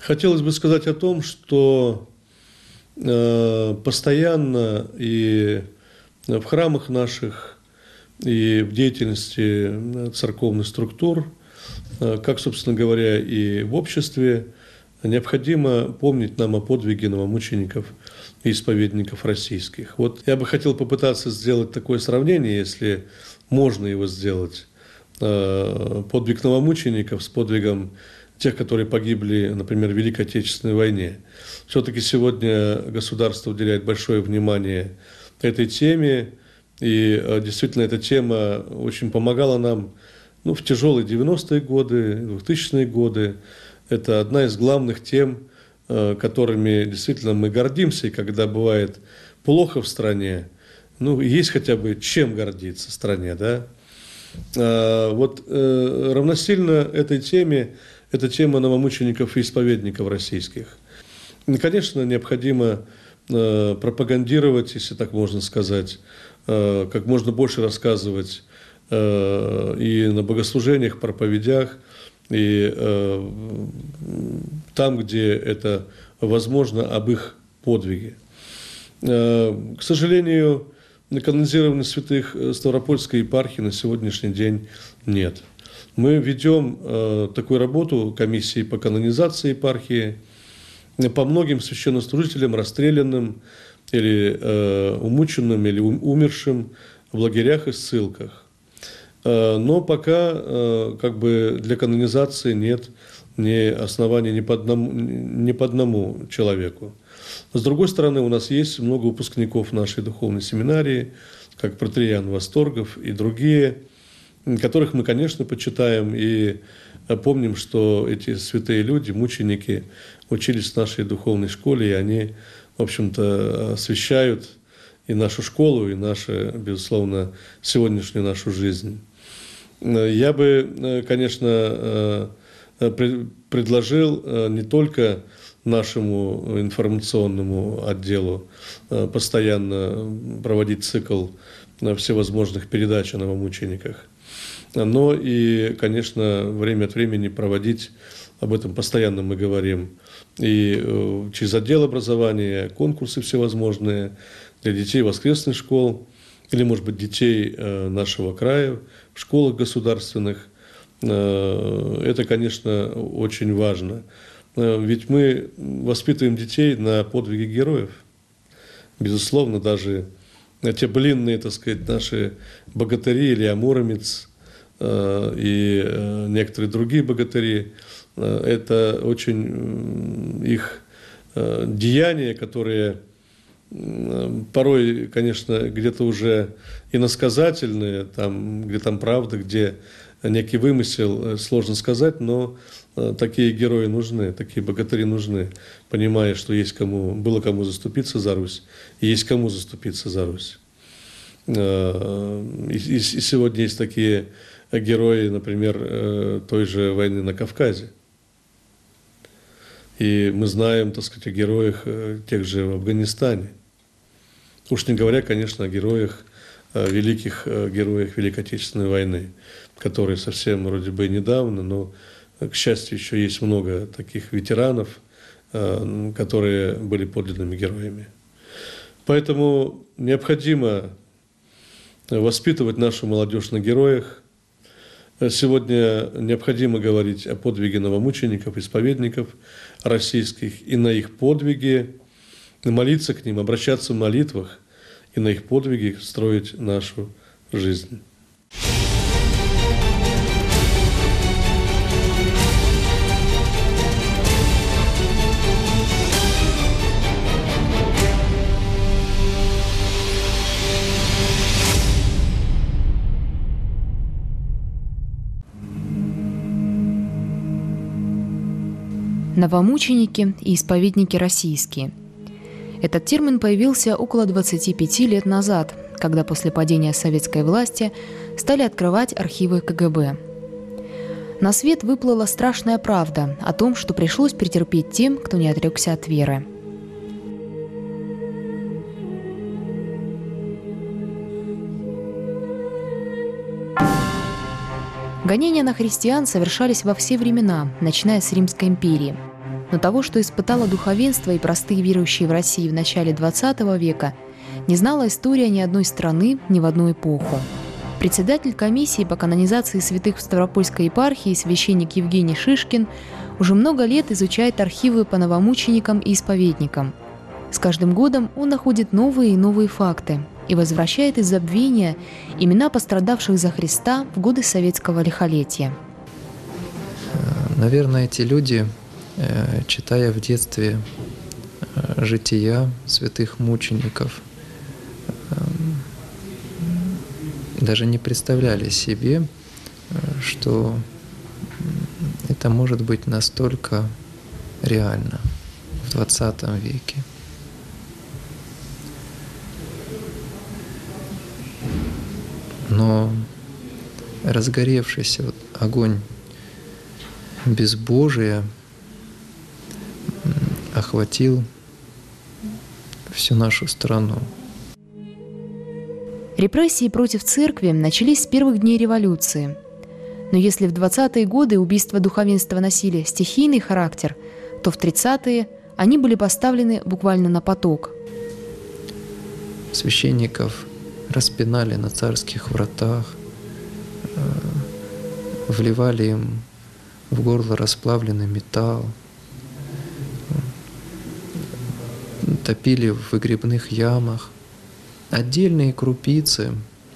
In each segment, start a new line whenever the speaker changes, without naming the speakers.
Хотелось бы сказать о том, что постоянно и в храмах наших, и в деятельности церковных структур, как, собственно говоря, и в обществе, необходимо помнить нам о подвиге новомучеников и исповедников российских. Вот я бы хотел попытаться сделать такое сравнение, если можно его сделать, подвиг новомучеников с подвигом тех, которые погибли, например, в Великой Отечественной войне. Все-таки сегодня государство уделяет большое внимание этой теме, и действительно эта тема очень помогала нам в тяжелые 90-е годы, 2000-е годы. Это одна из главных тем, которыми действительно мы гордимся, и когда бывает плохо в стране, есть хотя бы чем гордиться в стране, да? Равносильно этой теме, это тема новомучеников и исповедников российских. И, конечно, необходимо пропагандировать, если так можно сказать, как можно больше рассказывать и на богослужениях, проповедях, и там, где это возможно, об их подвиге. К сожалению, канонизированных святых Ставропольской епархии на сегодняшний день нет. Мы ведем такую работу комиссии по канонизации епархии по многим священнослужителям, расстрелянным или умученным, или умершим в лагерях и ссылках. Но пока для канонизации нет ни оснований ни по одному человеку. С другой стороны, у нас есть много выпускников нашей духовной семинарии, как протоиереин Восторгов и другие, которых мы, конечно, почитаем и помним, что эти святые люди, мученики, учились в нашей духовной школе, и они, в общем-то, освящают и нашу школу, и нашу, безусловно, сегодняшнюю нашу жизнь. Я бы, конечно, предложил не только нашему информационному отделу постоянно проводить цикл всевозможных передач о новомучениках, но и, конечно, время от времени проводить, об этом постоянно мы говорим, и через отдел образования, конкурсы всевозможные для детей воскресных школ, или, может быть, детей нашего края в школах государственных. Это, конечно, очень важно. Ведь мы воспитываем детей на подвиге героев. Безусловно, даже те былинные, так сказать, наши богатыри, Илья Муромец и некоторые другие богатыри, это очень их деяния, которые порой, конечно, где-то уже иносказательные, где там правда, где некий вымысел, сложно сказать, но такие герои нужны, такие богатыри нужны, понимая, что было кому заступиться за Русь, и есть кому заступиться за Русь. И сегодня есть такие герои, например, той же войны на Кавказе. И мы знаем, так сказать, о героях тех же в Афганистане. Уж не говоря, конечно, о героях, великих героях Великой Отечественной войны, которые совсем вроде бы недавно, но, к счастью, еще есть много таких ветеранов, которые были подлинными героями. Поэтому необходимо воспитывать нашу молодежь на героях. Сегодня необходимо говорить о подвиге новомучеников, исповедников российских и на их подвиге, молиться к ним, обращаться в молитвах и на их подвиги строить нашу жизнь.
Новомученики и исповедники российские. Этот термин появился около 25 лет назад, когда после падения советской власти стали открывать архивы КГБ. На свет выплыла страшная правда о том, что пришлось претерпеть тем, кто не отрекся от веры. Гонения на христиан совершались во все времена, начиная с Римской империи. Но того, что испытало духовенство и простые верующие в России в начале XX века, не знала история ни одной страны, ни в одну эпоху. Председатель комиссии по канонизации святых в Ставропольской епархии, священник Евгений Шишкин, уже много лет изучает архивы по новомученикам и исповедникам. С каждым годом он находит новые и новые факты и возвращает из забвения имена пострадавших за Христа в годы советского лихолетия.
Наверное, эти люди, читая в детстве жития святых мучеников, даже не представляли себе, что это может быть настолько реально в 20 веке. Но разгоревшийся огонь безбожия охватил всю нашу страну.
Репрессии против церкви начались с первых дней революции. Но если в 20-е годы убийства духовенства носили стихийный характер, то в 30-е они были поставлены буквально на поток.
Священников распинали на царских вратах, вливали им в горло расплавленный металл, топили в выгребных ямах. Отдельные крупицы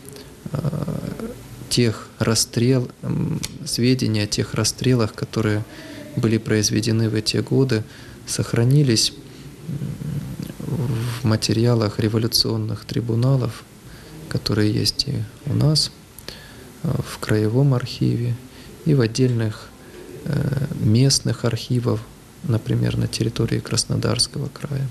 сведения о тех расстрелах, которые были произведены в эти годы, сохранились в материалах революционных трибуналов, которые есть и у нас, в краевом архиве, и в отдельных местных архивах, например, на территории Краснодарского края.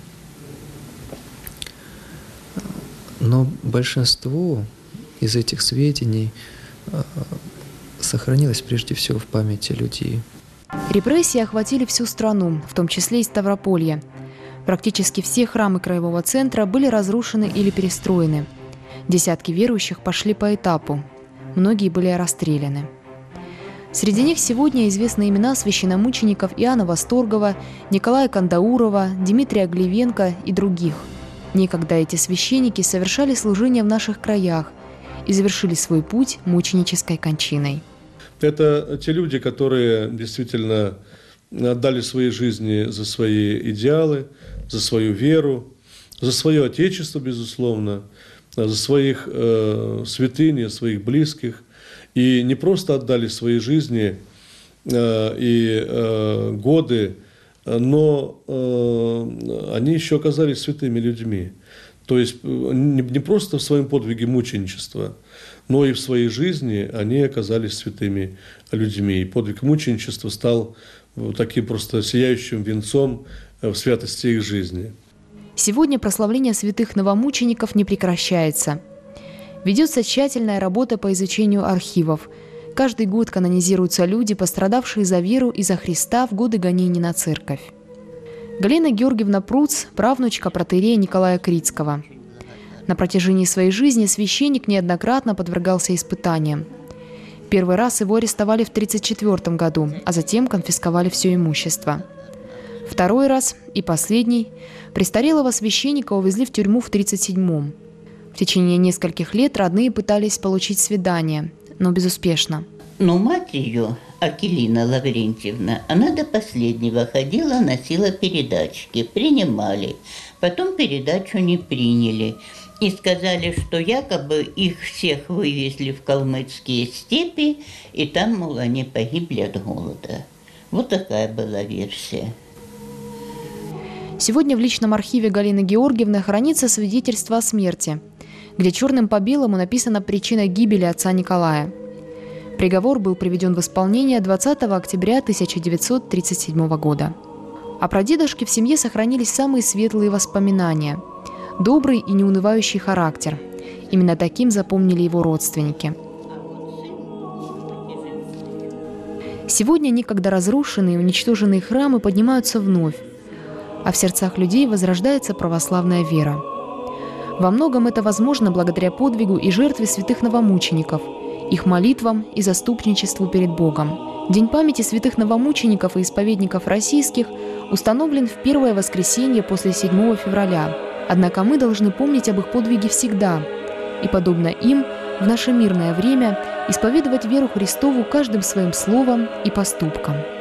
Но большинство из этих сведений сохранилось прежде всего в памяти людей.
Репрессии охватили всю страну, в том числе и Ставрополье. Практически все храмы краевого центра были разрушены или перестроены. Десятки верующих пошли по этапу. Многие были расстреляны. Среди них сегодня известны имена священномучеников Иоанна Восторгова, Николая Кандаурова, Дмитрия Глевенко и других. Некогда эти священники совершали служение в наших краях и завершили свой путь мученической кончиной.
Это те люди, которые действительно отдали свои жизни за свои идеалы, за свою веру, за свое Отечество, безусловно, за своих святынь, своих близких. И не просто отдали свои жизни и годы, но они еще оказались святыми людьми. То есть не просто в своем подвиге мученичества, но и в своей жизни они оказались святыми людьми. И подвиг мученичества стал таким просто сияющим венцом в святости их жизни.
Сегодня прославление святых новомучеников не прекращается. Ведется тщательная работа по изучению архивов. Каждый год канонизируются люди, пострадавшие за веру и за Христа в годы гонений на церковь. Галина Георгиевна Пруц – правнучка протоиерея Николая Крицкого. На протяжении своей жизни священник неоднократно подвергался испытаниям. Первый раз его арестовали в 1934 году, а затем конфисковали все имущество. Второй раз и последний престарелого священника увезли в тюрьму в 1937-м. В течение нескольких лет родные пытались получить свидание, но безуспешно.
Но мать ее, Акелина Лаврентьевна, она до последнего ходила, носила передачки, принимали. Потом передачу не приняли. И сказали, что якобы их всех вывезли в калмыцкие степи, и там, мол, они погибли от голода. Вот такая была версия.
Сегодня в личном архиве Галины Георгиевны хранится свидетельство о смерти, где черным по белому написана причина гибели отца Николая. Приговор был приведен в исполнение 20 октября 1937 года. О прадедушке в семье сохранились самые светлые воспоминания. Добрый и неунывающий характер. Именно таким запомнили его родственники. Сегодня некогда разрушенные и уничтоженные храмы поднимаются вновь, а в сердцах людей возрождается православная вера. Во многом это возможно благодаря подвигу и жертве святых новомучеников, их молитвам и заступничеству перед Богом. День памяти святых новомучеников и исповедников российских установлен в первое воскресенье после 7 февраля. Однако мы должны помнить об их подвиге всегда и, подобно им, в наше мирное время исповедовать веру Христову каждым своим словом и поступком.